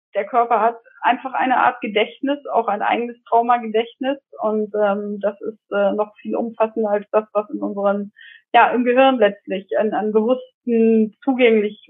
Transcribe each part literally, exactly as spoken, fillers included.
der Körper hat einfach eine Art Gedächtnis, auch ein eigenes Traumagedächtnis, und ähm, das ist äh, noch viel umfassender als das, was in unseren, ja, im Gehirn letztlich an, an bewussten, zugänglich,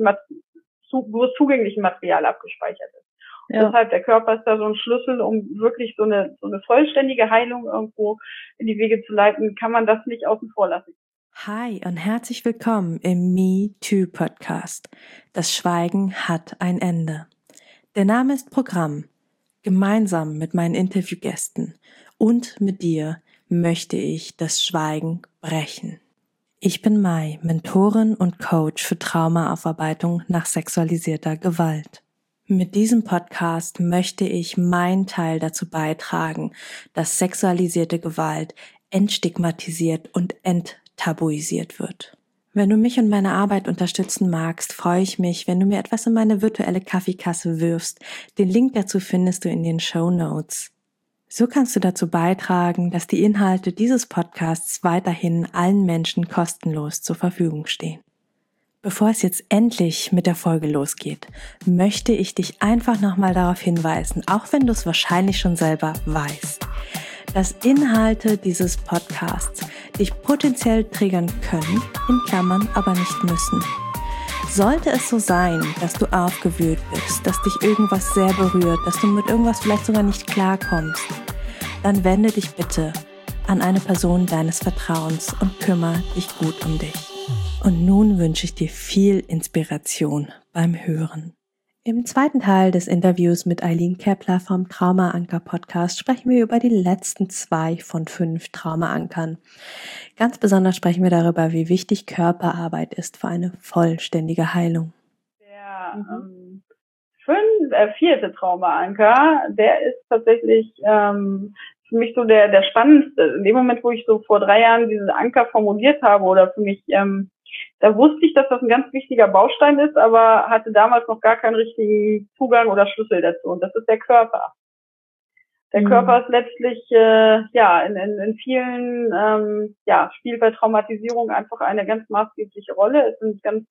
zu, bewusst zugänglichen Material abgespeichert ist. Ja. Deshalb, der Körper ist da so ein Schlüssel, um wirklich so eine, so eine vollständige Heilung irgendwo in die Wege zu leiten, kann man das nicht außen vor lassen. Hi und herzlich willkommen im Me Too Podcast. Das Schweigen hat ein Ende. Der Name ist Programm. Gemeinsam mit meinen Interviewgästen und mit dir möchte ich das Schweigen brechen. Ich bin Mai, Mentorin und Coach für Traumaaufarbeitung nach sexualisierter Gewalt. Mit diesem Podcast möchte ich meinen Teil dazu beitragen, dass sexualisierte Gewalt entstigmatisiert und enttabuisiert wird. Wenn du mich und meine Arbeit unterstützen magst, freue ich mich, wenn du mir etwas in meine virtuelle Kaffeekasse wirfst. Den Link dazu findest du in den Shownotes. So kannst du dazu beitragen, dass die Inhalte dieses Podcasts weiterhin allen Menschen kostenlos zur Verfügung stehen. Bevor es jetzt endlich mit der Folge losgeht, möchte ich dich einfach nochmal darauf hinweisen, auch wenn du es wahrscheinlich schon selber weißt, dass Inhalte dieses Podcasts dich potenziell triggern können, in Klammern aber nicht müssen. Sollte es so sein, dass du aufgewühlt bist, dass dich irgendwas sehr berührt, dass du mit irgendwas vielleicht sogar nicht klarkommst, dann wende dich bitte an eine Person deines Vertrauens und kümmere dich gut um dich. Und nun wünsche ich dir viel Inspiration beim Hören. Im zweiten Teil des Interviews mit Eileen Kepler vom Trauma-Anker-Podcast sprechen wir über die letzten zwei von fünf Trauma-Ankern. Ganz besonders sprechen wir darüber, wie wichtig Körperarbeit ist für eine vollständige Heilung. Der ähm, fünf, äh, vierte Trauma-Anker, der ist tatsächlich ähm, für mich so der, der spannendste. In dem Moment, wo ich so vor drei Jahren diese Anker formuliert habe oder für mich ähm, da wusste ich, dass das ein ganz wichtiger Baustein ist, aber hatte damals noch gar keinen richtigen Zugang oder Schlüssel dazu. Und das ist der Körper. Der mhm. Körper ist letztlich, äh, ja, in, in, in vielen, ähm, ja, spielt bei Traumatisierung einfach eine ganz maßgebliche Rolle. Es sind ganz,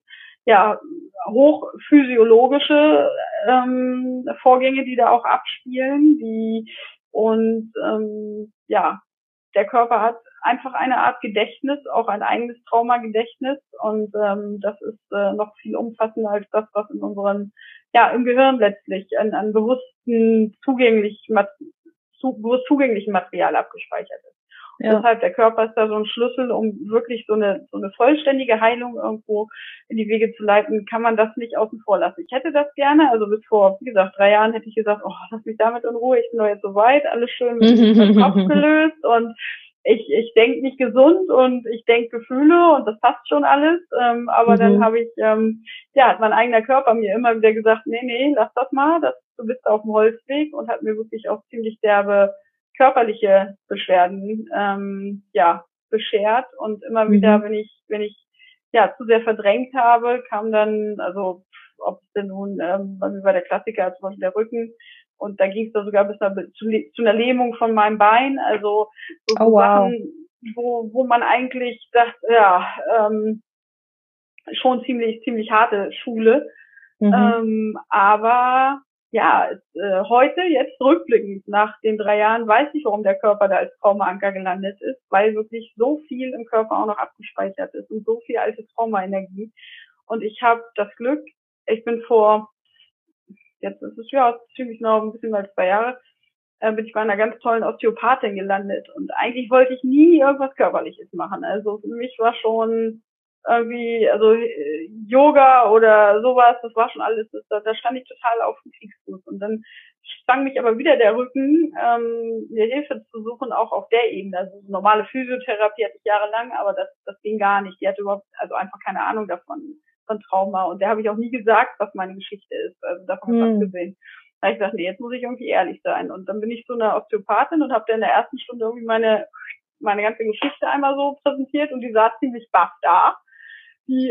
ja, hochphysiologische ähm, Vorgänge, die da auch abspielen, die, und, ähm, ja, der Körper hat einfach eine Art Gedächtnis, auch ein eigenes Traumagedächtnis, und ähm, das ist äh, noch viel umfassender als das, was in unseren, ja, im Gehirn letztlich an, an bewussten, zugänglich, zu, bewusst zugänglichen Material abgespeichert ist. Ja. Deshalb, der Körper ist da so ein Schlüssel, um wirklich so eine, so eine vollständige Heilung irgendwo in die Wege zu leiten, kann man das nicht außen vor lassen. Ich hätte das gerne, also bis vor, wie gesagt, drei Jahren hätte ich gesagt, oh, lass mich damit in Ruhe, ich bin doch jetzt so weit, alles schön mit dem Kopf gelöst und ich, ich denke nicht gesund und ich denke Gefühle und das passt schon alles, ähm, aber mhm. dann habe ich, ähm, ja, hat mein eigener Körper mir immer wieder gesagt, nee, nee, lass das mal, das, du bist auf dem Holzweg, und hat mir wirklich auch ziemlich derbe körperliche Beschwerden, ähm, ja, beschert, und immer mhm. wieder, wenn ich, wenn ich, ja, zu sehr verdrängt habe, kam dann, also, ob es denn nun, ähm, bei mir war der Klassiker, zum Beispiel der Rücken, und da ging es da sogar bis zu, zu einer Lähmung von meinem Bein, also so, oh, wow. Sachen, wo, wo man eigentlich sagt, ja, ähm, schon ziemlich, ziemlich harte Schule, mhm. ähm, aber ja, es, äh, heute, jetzt rückblickend nach den drei Jahren, weiß ich, warum der Körper da als Traumaanker gelandet ist, weil wirklich so viel im Körper auch noch abgespeichert ist und so viel alte Traumaenergie. Und ich habe das Glück, ich bin vor, jetzt ist es ja ziemlich noch ein bisschen mal zwei Jahre, äh, bin ich bei einer ganz tollen Osteopathin gelandet. Und eigentlich wollte ich nie irgendwas Körperliches machen. Also für mich war schon irgendwie, also äh, Yoga oder sowas, das war schon alles, das, da, da stand ich total auf dem Kriegsfuß. Und dann sprang mich aber wieder der Rücken, ähm, mir Hilfe zu suchen, auch auf der Ebene. Also normale Physiotherapie hatte ich jahrelang, aber das, das ging gar nicht. Die hatte überhaupt, also einfach keine Ahnung davon, von Trauma. Und der habe ich auch nie gesagt, was meine Geschichte ist. Also davon hm. abgesehen. Da habe ich gesagt, nee, jetzt muss ich irgendwie ehrlich sein. Und dann bin ich zu einer Osteopathin und habe dann in der ersten Stunde irgendwie meine meine ganze Geschichte einmal so präsentiert, und die saß ziemlich baff da. Die,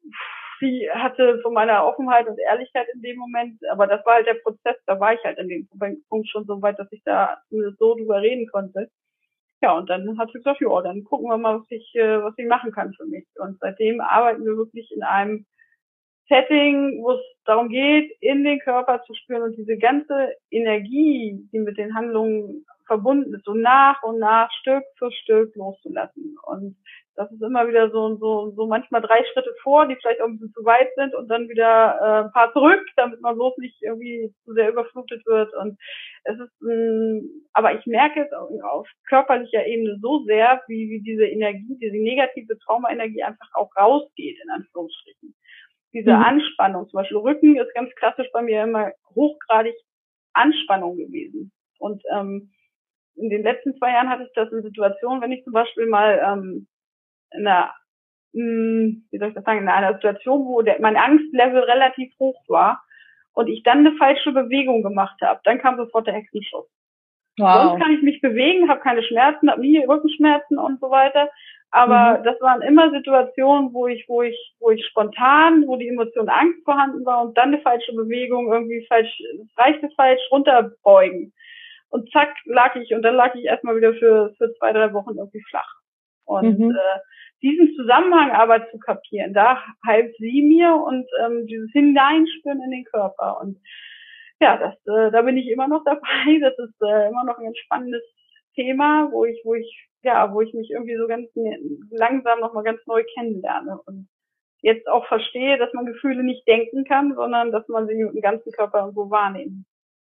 die hatte von meiner Offenheit und Ehrlichkeit in dem Moment, aber das war halt der Prozess, da war ich halt an dem Punkt schon so weit, dass ich da so drüber reden konnte. Ja, und dann hat sie gesagt, ja, dann gucken wir mal, was ich, was ich machen kann für mich. Und seitdem arbeiten wir wirklich in einem, Setting, wo es darum geht, in den Körper zu spüren und diese ganze Energie, die mit den Handlungen verbunden ist, so nach und nach, Stück für Stück loszulassen. Und das ist immer wieder so, so, so manchmal drei Schritte vor, die vielleicht auch ein bisschen zu weit sind und dann wieder äh, ein paar zurück, damit man bloß nicht irgendwie zu sehr überflutet wird. Und es ist, ein, aber ich merke es auf körperlicher Ebene so sehr, wie, wie diese Energie, diese negative Traumaenergie einfach auch rausgeht, in Anführungsstrichen. Diese mhm. Anspannung, zum Beispiel Rücken ist ganz klassisch bei mir immer hochgradig Anspannung gewesen. Und ähm, in den letzten zwei Jahren hatte ich das in Situationen, wenn ich zum Beispiel mal ähm, in einer, mh, wie soll ich das sagen, in einer Situation, wo der, mein Angstlevel relativ hoch war und ich dann eine falsche Bewegung gemacht habe, dann kam sofort der Hexenschuss. Wow. Sonst kann ich mich bewegen, habe keine Schmerzen, habe nie Rückenschmerzen und so weiter. Aber mhm. das waren immer Situationen, wo ich, wo ich, wo ich spontan, wo die Emotion Angst vorhanden war und dann eine falsche Bewegung irgendwie falsch, reichte falsch runterbeugen. Und zack, lag ich, und dann lag ich erstmal wieder für, für zwei, drei Wochen irgendwie flach. Und, mhm. äh, diesen Zusammenhang aber zu kapieren, da half sie mir und, ähm, dieses Hineinspüren in den Körper. Und, ja, das, äh, da bin ich immer noch dabei. Das ist, äh, immer noch ein ganz spannendes Thema, wo ich, wo ich, ja, wo ich mich irgendwie so ganz langsam nochmal ganz neu kennenlerne und jetzt auch verstehe, dass man Gefühle nicht denken kann, sondern dass man sie mit dem ganzen Körper irgendwo wahrnehmen.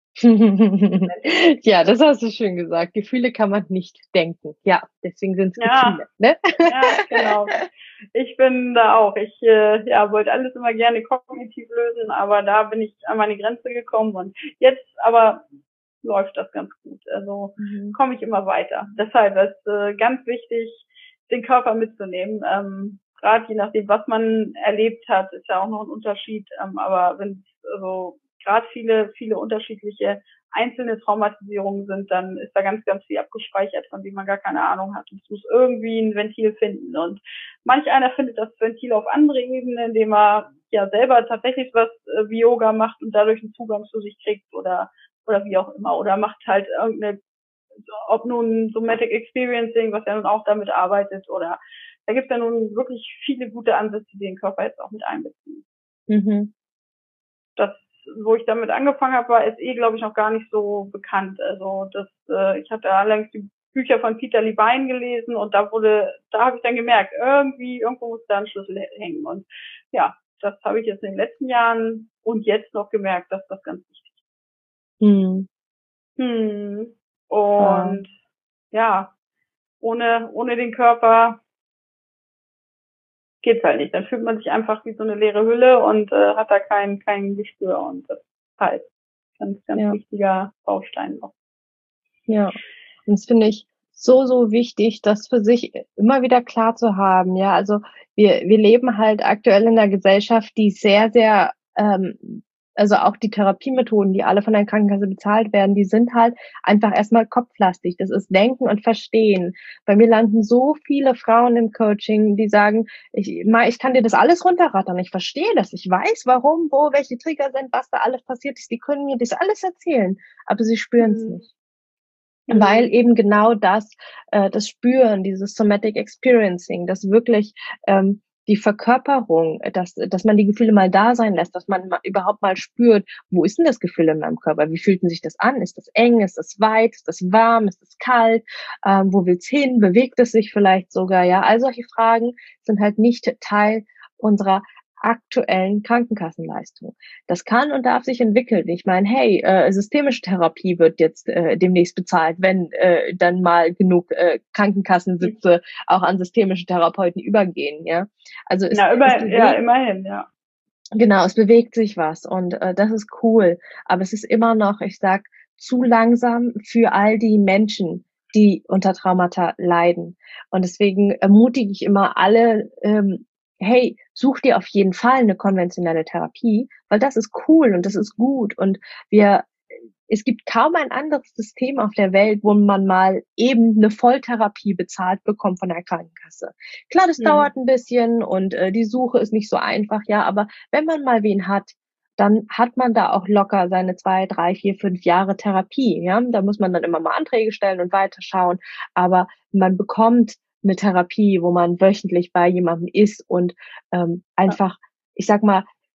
Ja, das hast du schön gesagt. Gefühle kann man nicht denken. Ja, deswegen sind es ja, Gefühle. Ne? Ja, genau. Ich bin da auch. Ich äh, ja, wollte alles immer gerne kognitiv lösen, aber da bin ich an meine Grenze gekommen und jetzt aber läuft das ganz gut. Also mhm. komme ich immer weiter. Deshalb ist äh, ganz wichtig, den Körper mitzunehmen. Ähm, Gerade je nachdem, was man erlebt hat, ist ja auch noch ein Unterschied. Ähm, aber wenn also gerade viele, viele unterschiedliche einzelne Traumatisierungen sind, dann ist da ganz, ganz viel abgespeichert, von dem man gar keine Ahnung hat. Und es muss irgendwie ein Ventil finden. Und manch einer findet das Ventil auf andere Ebenen, indem er ja selber tatsächlich was äh, wie Yoga macht und dadurch einen Zugang zu sich kriegt oder oder wie auch immer. Oder macht halt irgendeine, ob nun Somatic Experiencing, was ja nun auch damit arbeitet, oder da gibt es ja nun wirklich viele gute Ansätze, die den Körper jetzt auch mit einbeziehen. Mhm. Das, wo ich damit angefangen habe, war S E, glaube ich, noch gar nicht so bekannt. Also das, äh, ich hatte allerdings die Bücher von Peter Levine gelesen und da wurde, da habe ich dann gemerkt, irgendwie, irgendwo muss da ein Schlüssel hängen. Und ja, das habe ich jetzt in den letzten Jahren und jetzt noch gemerkt, dass das ganz wichtig ist. Hm. Hm. Und ja. ja, ohne ohne den Körper geht's halt nicht. Dann fühlt man sich einfach wie so eine leere Hülle und äh, hat da kein kein Gespür und das ist halt ganz ganz ja. wichtiger Baustein noch. Ja, und das finde ich so so wichtig, das für sich immer wieder klar zu haben. Ja, also wir wir leben halt aktuell in einer Gesellschaft, die sehr sehr ähm, also auch die Therapiemethoden, die alle von der Krankenkasse bezahlt werden, die sind halt einfach erstmal kopflastig. Das ist Denken und Verstehen. Bei mir landen so viele Frauen im Coaching, die sagen, ich, ich kann dir das alles runterrattern. Ich verstehe das. Ich weiß, warum, wo, welche Trigger sind, was da alles passiert ist. Die können mir das alles erzählen, aber sie spüren es mhm. nicht. Mhm. Weil eben genau das, äh, das Spüren, dieses Somatic Experiencing, das wirklich ähm, die Verkörperung, dass, dass man die Gefühle mal da sein lässt, dass man mal, überhaupt mal spürt, wo ist denn das Gefühl in meinem Körper? Wie fühlt denn sich das an? Ist das eng? Ist das weit? Ist das warm? Ist das kalt? Ähm, wo will's hin? Bewegt es sich vielleicht sogar? Ja, all solche Fragen sind halt nicht Teil unserer aktuellen Krankenkassenleistung. Das kann und darf sich entwickeln. Ich meine, hey, äh, systemische Therapie wird jetzt äh, demnächst bezahlt, wenn äh, dann mal genug äh, Krankenkassensitze auch an systemische Therapeuten übergehen. Ja, also es, ja, über, es bewegt, ja immerhin, ja. Genau, es bewegt sich was und äh, das ist cool. Aber es ist immer noch, ich sag, zu langsam für all die Menschen, die unter Traumata leiden. Und deswegen ermutige ich immer alle, ähm, hey, such dir auf jeden Fall eine konventionelle Therapie, weil das ist cool und das ist gut und wir, es gibt kaum ein anderes System auf der Welt, wo man mal eben eine Volltherapie bezahlt bekommt von der Krankenkasse. Klar, das mhm. dauert ein bisschen und äh, die Suche ist nicht so einfach, ja, aber wenn man mal wen hat, dann hat man da auch locker seine zwei, drei, vier, fünf Jahre Therapie, ja. Da muss man dann immer mal Anträge stellen und weiterschauen, aber man bekommt eine Therapie, wo man wöchentlich bei jemandem ist und ähm, einfach, ich sag mal,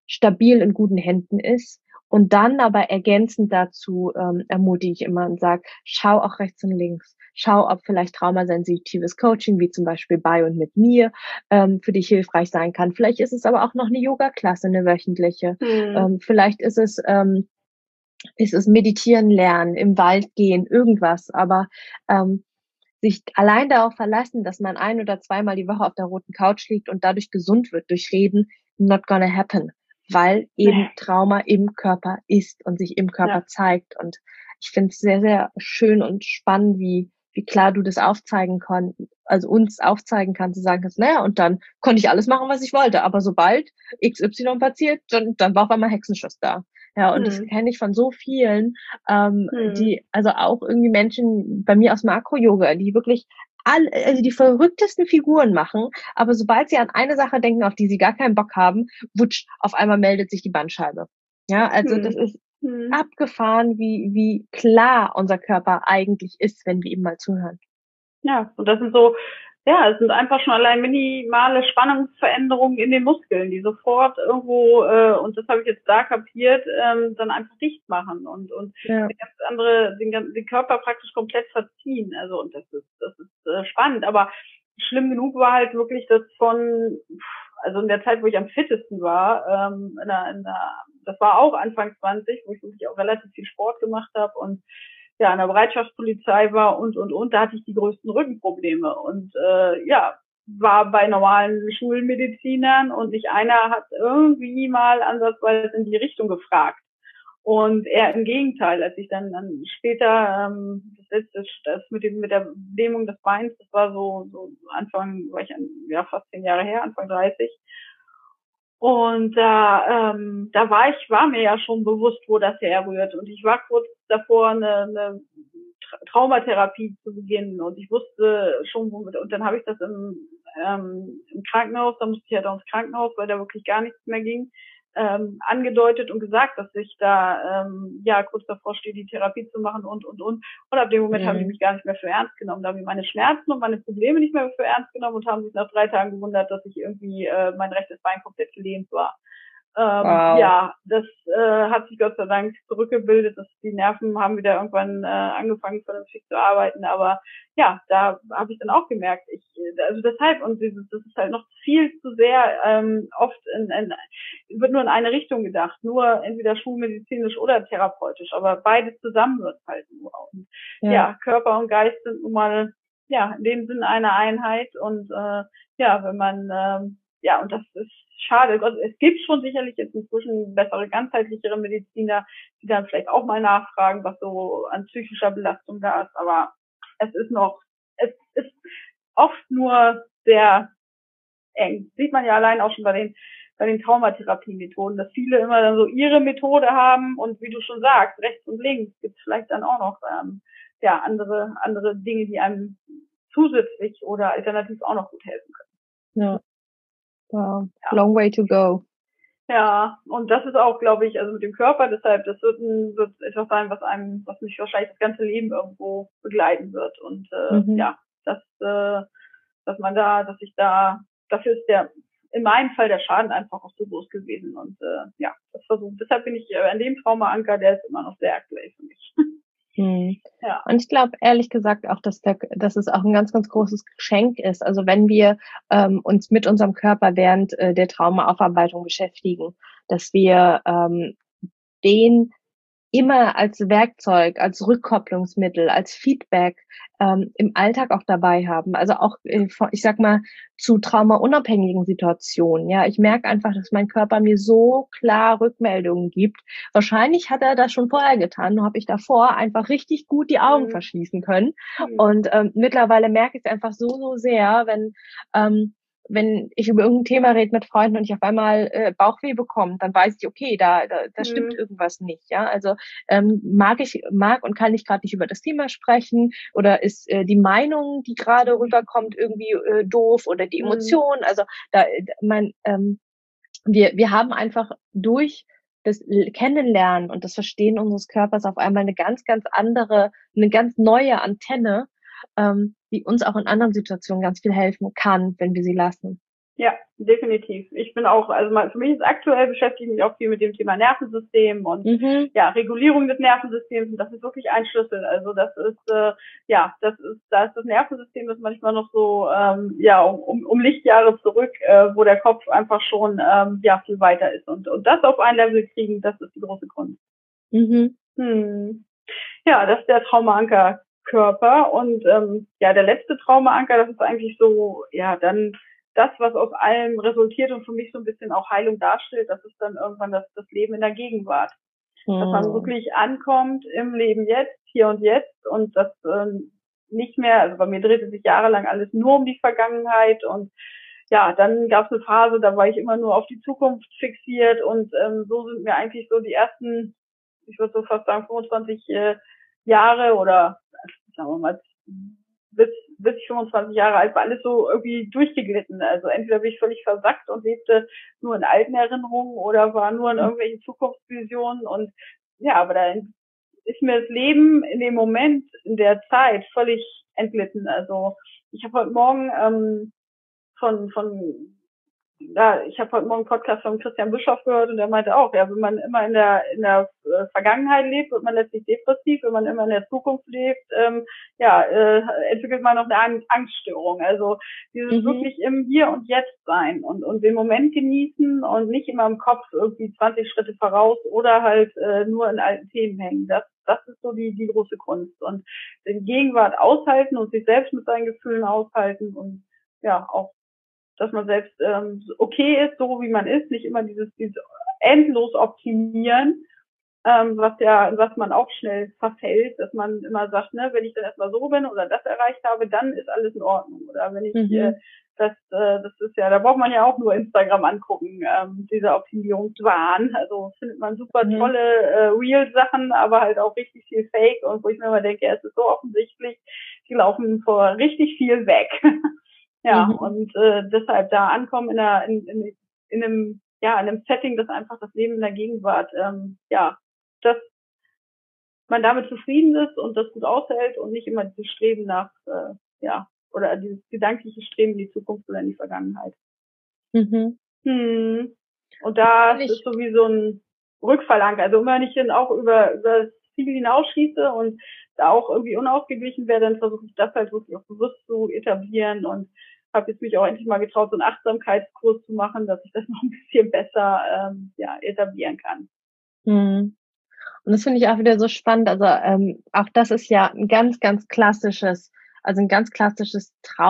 stabil in guten Händen ist. Und dann aber ergänzend dazu ähm, ermutige ich immer und sage, schau auch rechts und links. Schau, ob vielleicht traumasensitives Coaching, wie zum Beispiel bei und mit mir, ähm, für dich hilfreich sein kann. Vielleicht ist es aber auch noch eine Yoga-Klasse, eine wöchentliche. Mhm. Ähm, vielleicht ist es, ähm, ist es Meditieren lernen, im Wald gehen, irgendwas. Aber ähm, sich allein darauf verlassen, dass man ein oder zweimal die Woche auf der roten Couch liegt und dadurch gesund wird durch Reden, not gonna happen, weil eben Nee. Trauma im Körper ist und sich im Körper Ja. zeigt. Und ich finde es sehr, sehr schön und spannend, wie wie klar du das aufzeigen kannst, also uns aufzeigen kannst, zu sagen kannst, naja, und dann konnte ich alles machen, was ich wollte. Aber sobald X Y passiert, dann, dann war auf einmal Hexenschuss da. Ja, und das Mhm. kenne ich von so vielen, ähm, Mhm. die, also auch irgendwie Menschen bei mir aus dem Akro-Yoga, die wirklich all, also die verrücktesten Figuren machen, aber sobald sie an eine Sache denken, auf die sie gar keinen Bock haben, wutsch, auf einmal meldet sich die Bandscheibe. Ja, also das Mhm. ist Mhm. abgefahren, wie, wie klar unser Körper eigentlich ist, wenn wir ihm mal zuhören. Ja, und das sind so, ja, es sind einfach schon allein minimale Spannungsveränderungen in den Muskeln, die sofort irgendwo, äh, und das habe ich jetzt da kapiert, ähm, dann einfach dicht machen und und Ja. eine ganz andere, den, gan- den Körper praktisch komplett verziehen. Also und das ist das ist äh, spannend, aber schlimm genug war halt wirklich das von, also in der Zeit, wo ich am fittesten war, ähm, in der, in der, das war auch Anfang zwanzig, wo ich wirklich auch relativ viel Sport gemacht habe und ja, in der Bereitschaftspolizei war und, und, und, da hatte ich die größten Rückenprobleme und äh, ja, war bei normalen Schulmedizinern und nicht einer hat irgendwie mal ansatzweise in die Richtung gefragt. Und eher im Gegenteil, als ich dann, dann später ähm, das letzte, das mit dem mit der Lähmung des Beins, das war so, so Anfang, war ich an, ja fast zehn Jahre her, Anfang dreißig. Und da, ähm, da war ich, war mir ja schon bewusst, wo das herrührt. Und ich war kurz davor, eine, eine Traumatherapie zu beginnen. Und ich wusste schon, womit. Und dann habe ich das im, ähm, im Krankenhaus, da musste ich ja halt auch ins Krankenhaus, weil da wirklich gar nichts mehr ging, ähm, angedeutet und gesagt, dass ich da ähm, ja kurz davor stehe, die Therapie zu machen und und und. Und ab dem Moment Mhm. haben die mich gar nicht mehr für ernst genommen. Da haben die meine Schmerzen und meine Probleme nicht mehr für ernst genommen und haben sich nach drei Tagen gewundert, dass ich irgendwie äh, mein rechtes Bein komplett gelähmt war. Ähm, Wow. Ja, das äh, hat sich Gott sei Dank zurückgebildet. Das, die Nerven haben wieder irgendwann äh, angefangen, vernünftig zu arbeiten. Aber ja, da habe ich dann auch gemerkt, ich, also deshalb, und dieses, das ist halt noch viel zu sehr ähm, oft in, in, wird nur in eine Richtung gedacht, nur entweder schulmedizinisch oder therapeutisch, aber beides zusammen wird halt nur. Und Ja. ja, Körper und Geist sind nun mal ja in dem Sinn eine Einheit und äh, ja, wenn man ähm, ja, und das ist schade. Also es gibt schon sicherlich jetzt inzwischen bessere, ganzheitlichere Mediziner, die dann vielleicht auch mal nachfragen, was so an psychischer Belastung da ist. Aber es ist noch, es ist oft nur sehr eng. Sieht man ja allein auch schon bei den, bei den Traumatherapie-Methoden, dass viele immer dann so ihre Methode haben und wie du schon sagst, rechts und links gibt es vielleicht dann auch noch ähm, ja, andere, andere Dinge, die einem zusätzlich oder alternativ auch noch gut helfen können. Ja. Wow. Ja. Long way to go. Ja, und das ist auch, glaube ich, also mit dem Körper, deshalb, das wird, ein, wird etwas sein, was einem, was mich wahrscheinlich das ganze Leben irgendwo begleiten wird. Und äh, Mhm. ja, dass, äh, dass man da, dass ich da, dafür ist der, in meinem Fall der Schaden einfach auch so groß gewesen. Und äh, ja, das versucht. Deshalb bin ich äh, an dem Traumaanker, der ist immer noch sehr aktuell für mich. Hm. Ja. Und ich glaube ehrlich gesagt auch, dass, der, dass es auch ein ganz, ganz großes Geschenk ist. Also wenn wir ähm, uns mit unserem Körper während äh, der Traumaaufarbeitung beschäftigen, dass wir ähm, den immer als Werkzeug, als Rückkopplungsmittel, als Feedback ähm, im Alltag auch dabei haben. Also auch, äh, ich sag mal, zu traumaunabhängigen Situationen. Ja, ich merke einfach, dass mein Körper mir so klar Rückmeldungen gibt. Wahrscheinlich hat er das schon vorher getan, nur habe ich davor einfach richtig gut die Augen Mhm. verschließen können. Mhm. Und ähm, mittlerweile merke ich es einfach so, so sehr, wenn ähm, wenn ich über irgendein Thema rede mit Freunden und ich auf einmal äh, Bauchweh bekomme, dann weiß ich, okay, da, da, da stimmt Mhm. irgendwas nicht. Ja, also ähm, mag ich, mag und kann ich gerade nicht über das Thema sprechen oder ist äh, die Meinung, die gerade rüberkommt, irgendwie äh, doof oder die Mhm. Emotion. Also da, mein, ähm, wir, wir haben einfach durch das Kennenlernen und das Verstehen unseres Körpers auf einmal eine ganz, ganz andere, eine ganz neue Antenne, ähm, die uns auch in anderen Situationen ganz viel helfen kann, wenn wir sie lassen. Ja, definitiv. Ich bin auch, also mal, für mich ist aktuell beschäftige ich mich auch viel mit dem Thema Nervensystem und Mhm. ja, Regulierung des Nervensystems. Und das ist wirklich ein Schlüssel. Also das ist, äh, ja, das ist, da ist das Nervensystem ist manchmal noch so, ähm, ja, um, um Lichtjahre zurück, äh, wo der Kopf einfach schon, ähm, ja, viel weiter ist. Und, und das auf ein Level kriegen, das ist die große Kunst. Mhm. Hm. Ja, das ist der Traumaankerkörper. Und ähm, ja, der letzte Traumaanker, das ist eigentlich so, ja, dann das, was aus allem resultiert und für mich so ein bisschen auch Heilung darstellt, das ist dann irgendwann das, das Leben in der Gegenwart. Mhm. Dass man wirklich ankommt im Leben jetzt, hier und jetzt und das ähm, nicht mehr, also bei mir drehte sich jahrelang alles nur um die Vergangenheit und ja, dann gab es eine Phase, da war ich immer nur auf die Zukunft fixiert und ähm, so sind mir eigentlich so die ersten, ich würde so fast sagen, fünfundzwanzig äh, Jahre oder sagen wir mal bis bis ich fünfundzwanzig Jahre alt war, alles so irgendwie durchgeglitten. Also entweder bin ich völlig versackt und lebte nur in alten Erinnerungen oder war nur in irgendwelchen Zukunftsvisionen und ja, aber da ist mir das Leben in dem Moment, in der Zeit völlig entglitten. Also ich habe heute Morgen ähm, von von ja, ich habe heute Morgen einen Podcast von Christian Bischoff gehört und der meinte auch, ja, wenn man immer in der in der äh, Vergangenheit lebt, wird man letztlich depressiv, wenn man immer in der Zukunft lebt, ähm, ja, äh, entwickelt man noch eine Angststörung. Also dieses Mhm. wirklich im Hier und Jetzt sein und und den Moment genießen und nicht immer im Kopf irgendwie zwanzig Schritte voraus oder halt äh, nur in alten Themen hängen. Das das ist so die die große Kunst und den Gegenwart aushalten und sich selbst mit seinen Gefühlen aushalten und ja auch dass man selbst ähm, okay ist, so wie man ist, nicht immer dieses, dieses endlos optimieren, ähm, was ja, was man auch schnell verfällt, dass man immer sagt, ne, wenn ich dann erstmal so bin oder das erreicht habe, dann ist alles in Ordnung. Oder wenn ich Mhm. äh, das, äh, das ist ja, da braucht man ja auch nur Instagram angucken, ähm, dieser Optimierungswahn. Also findet man super Mhm. tolle äh, Real-Sachen, aber halt auch richtig viel Fake und wo ich mir immer denke, ja, es ist so offensichtlich, die laufen vor richtig viel weg. Ja, Mhm. und äh, deshalb da ankommen in, einer, in, in, in einem, ja, in einem Setting, das einfach das Leben in der Gegenwart, ähm, ja, dass man damit zufrieden ist und das gut aushält und nicht immer dieses Streben nach, äh, ja, oder dieses gedankliche Streben in die Zukunft oder in die Vergangenheit. Mhm. Hm. Und da Finde ist ich- so wie so ein Rückfallanker. Also immer wenn ich dann auch über, über das Ziel hinausschieße und da auch irgendwie unausgeglichen wäre, dann versuche ich das halt wirklich auch bewusst zu etablieren und habe jetzt mich auch endlich mal getraut, so einen Achtsamkeitskurs zu machen, dass ich das noch ein bisschen besser ähm, ja, etablieren kann. Mhm. Und das finde ich auch wieder so spannend. Also ähm, auch das ist ja ein ganz, ganz klassisches, also ein ganz klassisches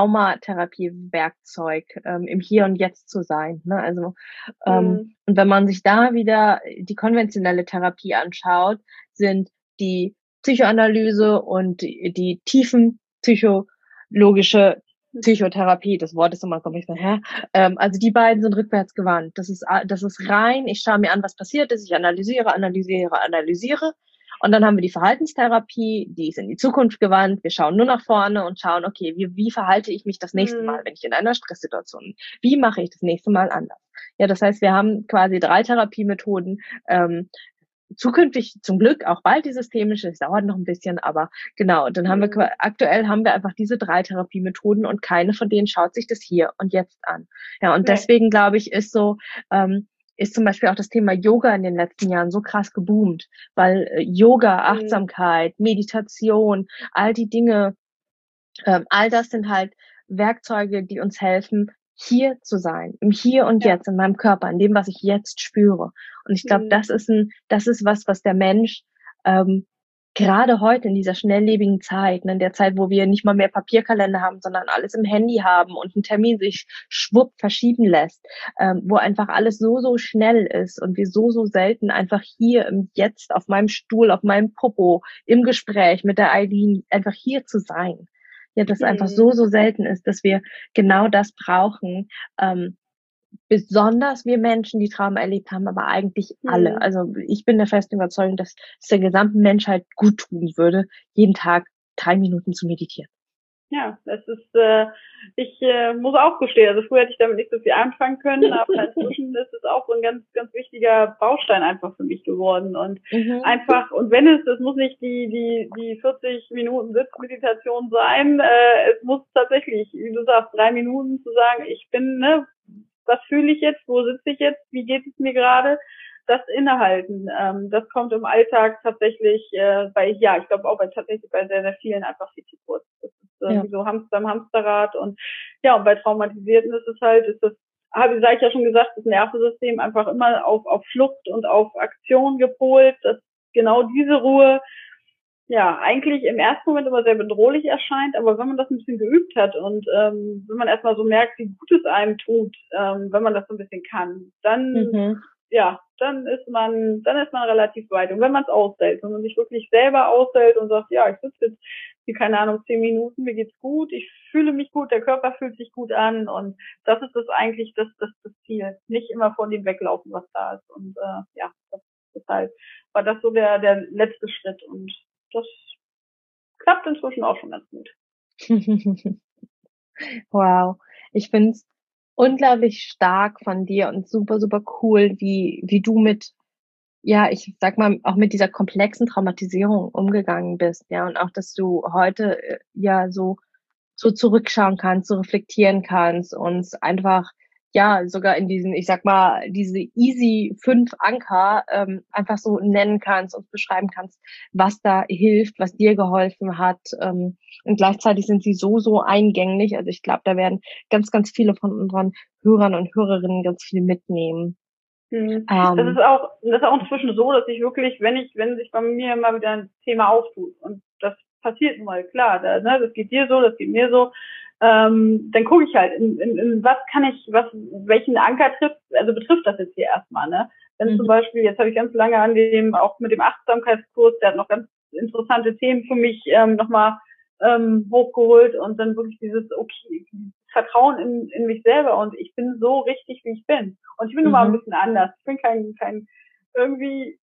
Traumatherapie-Werkzeug, ähm, im Hier und Jetzt zu sein. Ne? Also ähm, Hm. und wenn man sich da wieder die konventionelle Therapie anschaut, sind die Psychoanalyse und die, die tiefen psychologische Psychotherapie, das Wort ist immer so ein bisschen, hä? Ähm, also die beiden sind rückwärts gewandt. Das ist, das ist rein, ich schaue mir an, was passiert ist, ich analysiere, analysiere, analysiere. Und dann haben wir die Verhaltenstherapie, die ist in die Zukunft gewandt. Wir schauen nur nach vorne und schauen, okay, wie, wie verhalte ich mich das nächste Mal, wenn ich in einer Stresssituation bin? Wie mache ich das nächste Mal anders? Ja, das heißt, wir haben quasi drei Therapiemethoden, ähm, zukünftig zum Glück auch bald die systemische, es dauert noch ein bisschen, aber genau, dann haben wir aktuell haben wir einfach diese drei Therapiemethoden und keine von denen schaut sich das hier und jetzt an. Ja, und Nee. deswegen glaube ich, ist so, ähm, ist zum Beispiel auch das Thema Yoga in den letzten Jahren so krass geboomt, weil äh, Yoga, Achtsamkeit, Meditation, all die Dinge, ähm, all das sind halt Werkzeuge, die uns helfen, hier zu sein, im Hier und Ja. Jetzt, in meinem Körper, in dem, was ich jetzt spüre. Und ich glaube, Mhm. das ist ein, das ist was, was der Mensch ähm, gerade heute in dieser schnelllebigen Zeit, ne, in der Zeit, wo wir nicht mal mehr Papierkalender haben, sondern alles im Handy haben und ein Termin sich schwupp verschieben lässt, ähm, wo einfach alles so, so schnell ist und wir so, so selten einfach hier im Jetzt, auf meinem Stuhl, auf meinem Popo, im Gespräch mit der Eileen, einfach hier zu sein. Ja, das Mhm. einfach so, so selten ist, dass wir genau das brauchen. Ähm, besonders wir Menschen, die Trauma erlebt haben, aber eigentlich alle. Mhm. Also ich bin der festen Überzeugung, dass es der gesamten Menschheit gut tun würde, jeden Tag drei Minuten zu meditieren. Ja, das ist, äh, ich äh, muss auch gestehen, also früher hätte ich damit nicht so viel anfangen können, aber inzwischen ist es auch so ein ganz, ganz wichtiger Baustein einfach für mich geworden und Mhm. einfach, und wenn es, es muss nicht die, die, die vierzig Minuten Sitzmeditation sein, äh, es muss tatsächlich, wie du sagst, drei Minuten zu sagen, ich bin, ne, was fühle ich jetzt, wo sitze ich jetzt, wie geht es mir gerade, das Innehalten, ähm, das kommt im Alltag tatsächlich äh, bei, ja, ich glaube auch bei tatsächlich bei sehr, sehr vielen einfach viel zu kurz. Das ist äh, Ja. wie so Hamster am Hamsterrad und ja, und bei Traumatisierten ist es halt, ist das, habe ich ja schon gesagt, das Nervensystem einfach immer auf, auf Flucht und auf Aktion gepolt, dass genau diese Ruhe ja eigentlich im ersten Moment immer sehr bedrohlich erscheint, aber wenn man das ein bisschen geübt hat und ähm, wenn man erstmal so merkt, wie gut es einem tut, ähm, wenn man das so ein bisschen kann, dann Mhm. ja, dann ist man, dann ist man relativ weit. Und wenn man es aushält, wenn man sich wirklich selber aushält und sagt, ja, ich sitze jetzt, wie keine Ahnung, zehn Minuten, mir geht's gut, ich fühle mich gut, der Körper fühlt sich gut an und das ist das eigentlich das, das, das Ziel. Nicht immer von dem weglaufen, was da ist. Und äh, ja, das ist halt, war das so der, der letzte Schritt und das klappt inzwischen auch schon ganz gut. Wow. Ich finde es unglaublich stark von dir und super, super cool, wie, wie du mit, ja, ich sag mal, auch mit dieser komplexen Traumatisierung umgegangen bist, ja, und auch, dass du heute, äh, ja, so, so zurückschauen kannst, so reflektieren kannst und einfach, ja, sogar in diesen, ich sag mal, diese easy fünf Anker ähm, einfach so nennen kannst und beschreiben kannst, was da hilft, was dir geholfen hat. Ähm, und gleichzeitig sind sie so, so eingänglich. Also ich glaube, da werden ganz, ganz viele von unseren Hörern und Hörerinnen ganz viel mitnehmen. Hm. Das ist Ähm, auch, das ist auch inzwischen so, dass ich wirklich, wenn ich, wenn sich bei mir mal wieder ein Thema auftut und das passiert nun mal, klar, da, ne, das geht dir so, das geht mir so, ähm, dann gucke ich halt, in, in, in was kann ich, was, welchen Anker trifft, also betrifft das jetzt hier erstmal, ne? Wenn mhm. zum Beispiel, jetzt habe ich ganz lange an dem, auch mit dem Achtsamkeitskurs, der hat noch ganz interessante Themen für mich ähm, nochmal ähm, hochgeholt und dann wirklich dieses, okay, Vertrauen in, in mich selber und ich bin so richtig, wie ich bin. Und ich bin nun mal ein Mhm. bisschen anders. Ich bin kein, kein, irgendwie,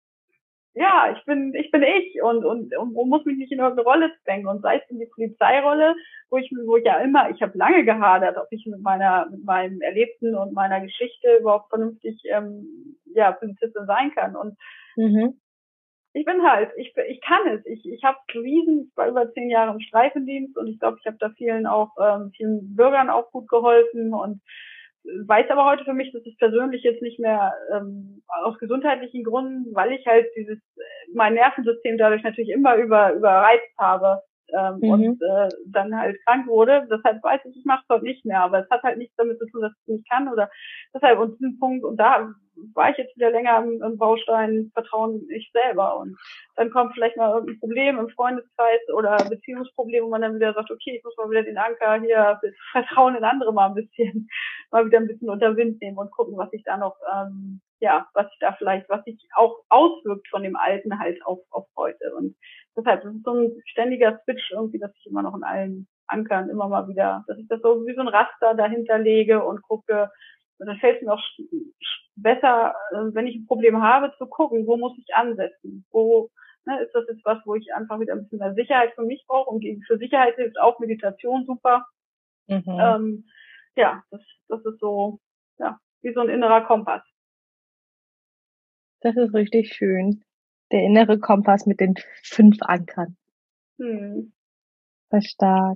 ja, ich bin, ich bin ich und, und, und, und muss mich nicht in irgendeine Rolle zwängen. Und sei es in die Polizeirolle, wo ich, wo ich ja immer, ich habe lange gehadert, ob ich mit meiner, mit meinem Erlebten und meiner Geschichte überhaupt vernünftig, ähm, ja, Polizistin sein kann. Und Mhm. ich bin halt, ich, ich kann es. Ich, ich habe bewiesen, ich war über zehn Jahre im Streifendienst und ich glaube, ich habe da vielen auch, ähm, vielen Bürgern auch gut geholfen und weiß aber heute für mich, dass es persönlich jetzt nicht mehr ähm, aus gesundheitlichen Gründen, weil ich halt dieses mein Nervensystem dadurch natürlich immer über überreizt habe ähm, und Mhm. äh, dann halt krank wurde. Deshalb weiß ich, ich mache es heute nicht mehr, aber es hat halt nichts damit zu tun, dass ich es nicht kann oder deshalb und diesen Punkt und da war ich jetzt wieder länger im, im Baustein Vertrauen ich selber und dann kommt vielleicht mal irgendein Problem im Freundeskreis oder Beziehungsproblem, wo man dann wieder sagt, okay, ich muss mal wieder den Anker hier, Vertrauen in andere mal ein bisschen, mal wieder ein bisschen unter Wind nehmen und gucken, was ich da noch, ähm, ja, was ich da vielleicht, was sich auch auswirkt von dem Alten halt auf, auf heute. Und deshalb, das ist so ein ständiger Switch irgendwie, dass ich immer noch in allen Ankern immer mal wieder, dass ich das so wie so ein Raster dahinter lege und gucke, und dann fällt es mir auch besser, wenn ich ein Problem habe, zu gucken, wo muss ich ansetzen, wo, ne, ist das jetzt was, wo ich einfach wieder ein bisschen mehr Sicherheit für mich brauche und für Sicherheit hilft auch Meditation super. Mhm. Ähm, ja, das, das ist so, ja, wie so ein innerer Kompass. Das ist richtig schön. Der innere Kompass mit den fünf Ankern. Hm. Sehr stark.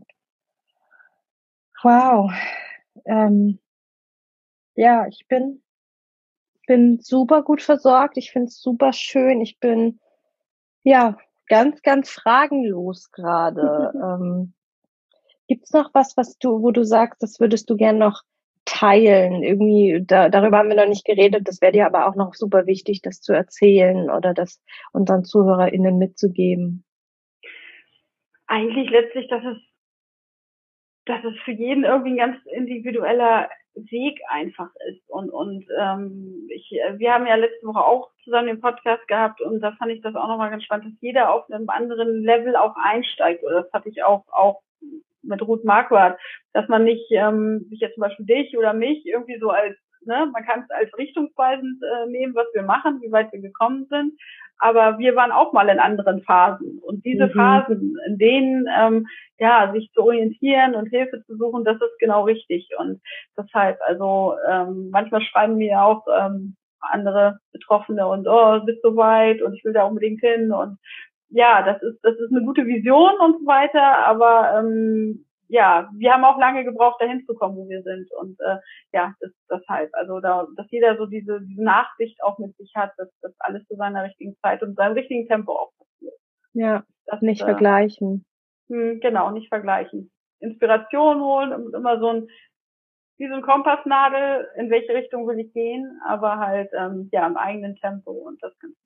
Wow. Ähm, ja, ich bin, bin super gut versorgt. Ich finde es super schön. Ich bin, ja, ganz, ganz fragenlos gerade. ähm, Gibt's noch was, was du, wo du sagst, das würdest du gern noch teilen? Irgendwie, da, darüber haben wir noch nicht geredet. Das wäre dir aber auch noch super wichtig, das zu erzählen oder das unseren ZuhörerInnen mitzugeben. Eigentlich letztlich, dass es, dass es für jeden irgendwie ein ganz individueller Weg einfach ist. Und, und ähm, ich, wir haben ja letzte Woche auch zusammen den Podcast gehabt und da fand ich das auch nochmal ganz spannend, dass jeder auf einem anderen Level auch einsteigt. Oder das hatte ich auch, auch mit Ruth Marquardt, dass man nicht ähm, sich jetzt zum Beispiel dich oder mich irgendwie so als ne, man kann es als richtungsweisend äh, nehmen, was wir machen, wie weit wir gekommen sind. Aber wir waren auch mal in anderen Phasen. Und diese mhm. Phasen, in denen ähm, ja sich zu orientieren und Hilfe zu suchen, das ist genau richtig. Und deshalb, also ähm, manchmal schreiben mir auch ähm, andere Betroffene und oh, bist so weit und ich will da unbedingt hin. Und ja, das ist das ist eine gute Vision und so weiter. Aber ähm, ja, wir haben auch lange gebraucht, dahin zu kommen, wo wir sind. Und äh, ja, das deshalb, also da, dass jeder so diese, diese Nachsicht auch mit sich hat, dass das alles zu seiner richtigen Zeit und seinem richtigen Tempo auch passiert. Ja, das nicht äh, vergleichen. Mh, genau, nicht vergleichen. Inspiration holen und immer so ein, wie so ein Kompassnadel, in welche Richtung will ich gehen, aber halt ähm, ja im eigenen Tempo und das Ganze.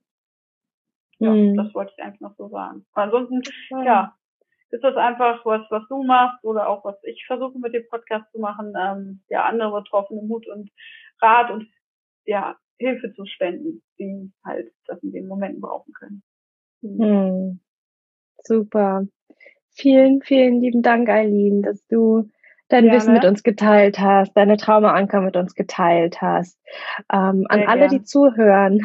Ja, hm. das wollte ich eigentlich noch so sagen. Ansonsten, ja. ja ist das einfach was, was du machst oder auch was ich versuche mit dem Podcast zu machen, ähm, ja, andere Betroffene Mut und Rat und ja, Hilfe zu spenden, die halt das in den Momenten brauchen können. Mhm. Hm. Super. Vielen, vielen lieben Dank, Aylin, dass du dein gerne. Wissen mit uns geteilt hast, deine Traumaanker mit uns geteilt hast. Ähm, an alle, gern. die zuhören,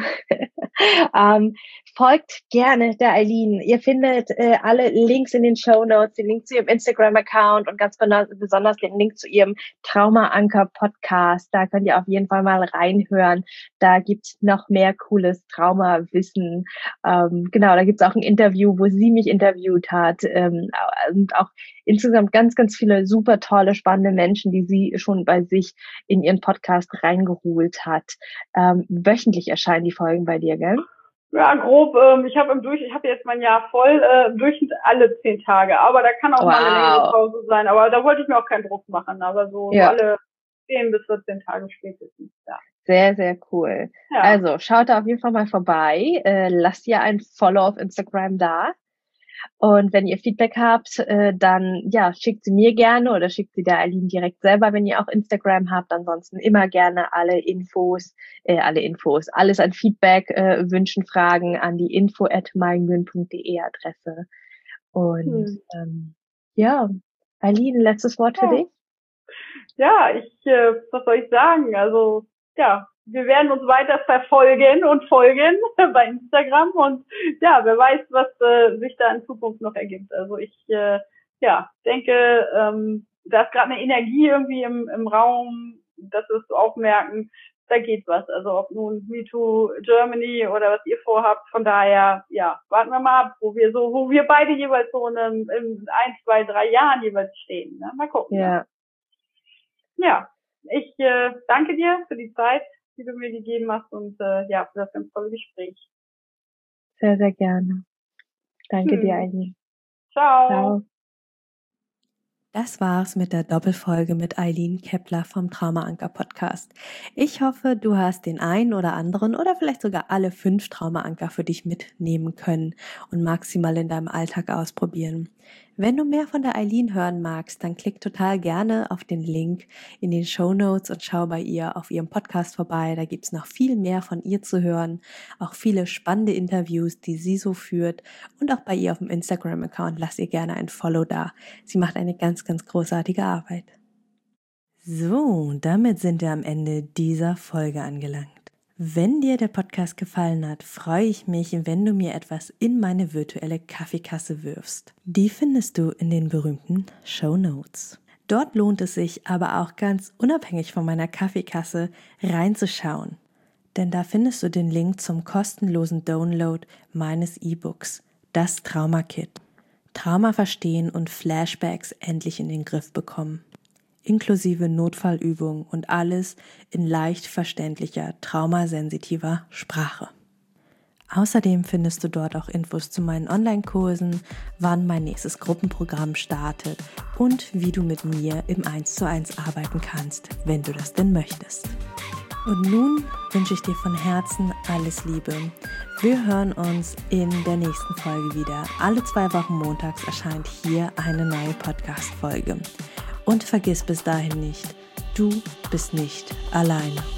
ähm, folgt gerne der Aylin. Ihr findet äh, alle Links in den Shownotes, den Link zu ihrem Instagram-Account und ganz besonders den Link zu ihrem Traumaanker-Podcast. Da könnt ihr auf jeden Fall mal reinhören. Da gibt's noch mehr cooles Traumawissen. Ähm, genau, da gibt's auch ein Interview, wo sie mich interviewt hat. Ähm, und auch insgesamt ganz, ganz viele super tolle, spannende Menschen, die sie schon bei sich in ihren Podcast reingeholt hat. Ähm, wöchentlich erscheinen die Folgen bei dir, gell? Ja, grob. Ähm, ich habe im Durch, ich habe jetzt mein Jahr voll, äh, im Durchschnitt alle zehn Tage. Aber da kann auch wow. mal eine längere Pause sein. Aber da wollte ich mir auch keinen Druck machen. Aber so, ja. so alle zehn bis vierzehn Tage spätestens. Ja. Sehr, sehr cool. Ja. Also schaut da auf jeden Fall mal vorbei. Äh, lasst ihr ein Follow auf Instagram da. Und wenn ihr Feedback habt, äh, dann ja, schickt sie mir gerne oder schickt sie der Aylin direkt selber, wenn ihr auch Instagram habt. Ansonsten immer gerne alle Infos, äh, alle Infos, alles an Feedback, äh, Wünschen, Fragen an die info at meinmühlen punkt de Adresse. Und hm. ähm, ja, Aylin, letztes Wort für ja. dich? Ja, ich, äh, was soll ich sagen? Also ja, wir werden uns weiter verfolgen und folgen bei Instagram und ja, wer weiß, was äh, sich da in Zukunft noch ergibt. Also ich äh, ja denke, ähm, da ist gerade eine Energie irgendwie im, im Raum, das wirst du auch merken, da geht was. Also ob nun MeToo Germany oder was ihr vorhabt, von daher, ja, warten wir mal ab, wo wir so, wo wir beide jeweils so in, einem, in ein, zwei, drei Jahren jeweils stehen. Ne? Mal gucken. Ja. Ne? Ja, ich äh, danke dir für die Zeit, die du mir gegeben hast und äh, ja, für das ganz tolle Gespräch. Sehr, sehr gerne. Danke hm. dir, Aylin. Ciao. Ciao. Das war's mit der Doppelfolge mit Aylin Kepler vom Traumaanker Podcast. Ich hoffe, du hast den einen oder anderen oder vielleicht sogar alle fünf Traumaanker für dich mitnehmen können und magst sie mal in deinem Alltag ausprobieren. Wenn du mehr von der Aylin hören magst, dann klick total gerne auf den Link in den Shownotes und schau bei ihr auf ihrem Podcast vorbei. Da gibt's noch viel mehr von ihr zu hören, auch viele spannende Interviews, die sie so führt und auch bei ihr auf dem Instagram-Account. Lass ihr gerne ein Follow da. Sie macht eine ganz, ganz großartige Arbeit. So, damit sind wir am Ende dieser Folge angelangt. Wenn dir der Podcast gefallen hat, freue ich mich, wenn du mir etwas in meine virtuelle Kaffeekasse wirfst. Die findest du in den berühmten Shownotes. Dort lohnt es sich aber auch ganz unabhängig von meiner Kaffeekasse reinzuschauen. Denn da findest du den Link zum kostenlosen Download meines E-Books, das Trauma-Kit. Trauma verstehen und Flashbacks endlich in den Griff bekommen. Inklusive Notfallübungen und alles in leicht verständlicher, traumasensitiver Sprache. Außerdem findest du dort auch Infos zu meinen Online-Kursen, wann mein nächstes Gruppenprogramm startet und wie du mit mir im eins zu eins arbeiten kannst, wenn du das denn möchtest. Und nun wünsche ich dir von Herzen alles Liebe. Wir hören uns in der nächsten Folge wieder. Alle zwei Wochen montags erscheint hier eine neue Podcast-Folge. Und vergiss bis dahin nicht, du bist nicht alleine.